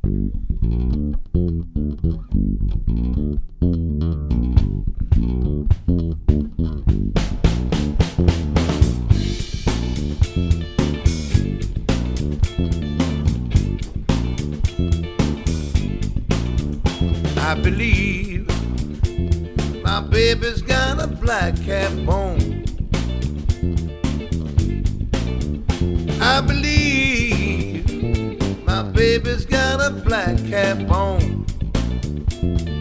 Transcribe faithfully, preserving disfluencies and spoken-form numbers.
I believe my baby's got a black cat bone. I believe my baby's got a black cat bone.